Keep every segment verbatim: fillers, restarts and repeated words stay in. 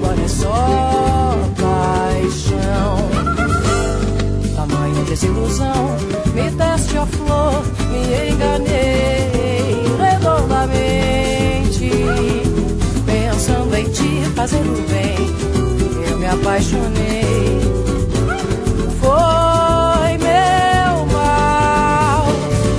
agora é só paixão. Tamanha desilusão, me deste a flor, me enganei redondamente. Pensando em te fazer o bem, eu me apaixonei. Foi meu mal.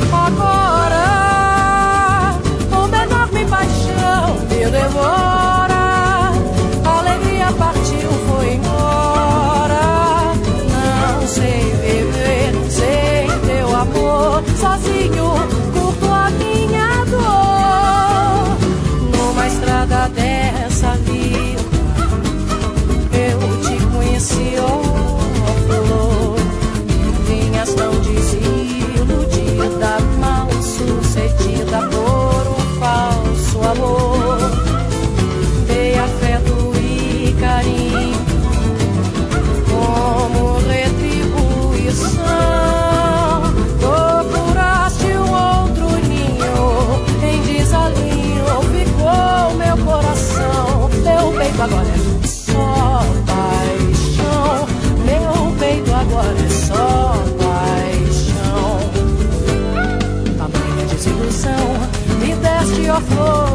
Agora, uma enorme paixão me devora. A alegria partiu, foi embora. Não sei viver sem teu amor. Sozinho, curto a minha dor. Numa estrada dessa vida, eu te conheci, oh flor. Vinhas tão desiludida, mal sucedida por um falso amor. Dei afeto e carinho como retribuição. Procuraste um outro ninho, em desalinho ficou meu coração. Meu peito agora é só paixão. Meu peito agora é só paixão. Tamanha desilusão, me deste a flor,